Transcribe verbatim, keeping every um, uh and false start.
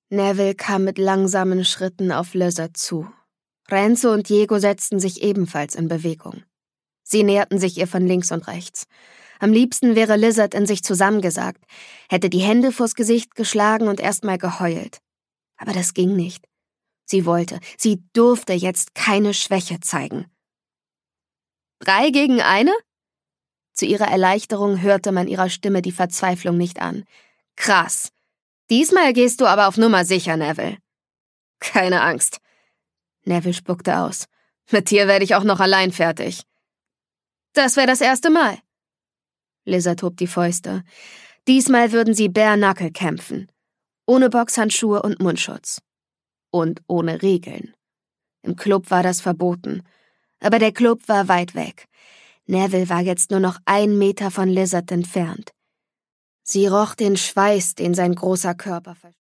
Neville kam mit langsamen Schritten auf Lizard zu. Renzo und Diego setzten sich ebenfalls in Bewegung. Sie näherten sich ihr von links und rechts. Am liebsten wäre Lizard in sich zusammengesackt, hätte die Hände vors Gesicht geschlagen und erstmal geheult. Aber das ging nicht. Sie wollte, sie durfte jetzt keine Schwäche zeigen. Drei gegen eine? Zu ihrer Erleichterung hörte man ihrer Stimme die Verzweiflung nicht an. Krass. Diesmal gehst du aber auf Nummer sicher, Neville. Keine Angst. Neville spuckte aus. Mit dir werde ich auch noch allein fertig. Das wäre das erste Mal. Lizard hob die Fäuste. Diesmal würden sie bare knuckle kämpfen. Ohne Boxhandschuhe und Mundschutz. Und ohne Regeln. Im Club war das verboten. Aber der Club war weit weg. Neville war jetzt nur noch ein Meter von Lizard entfernt. Sie roch den Schweiß, den sein großer Körper verspürte.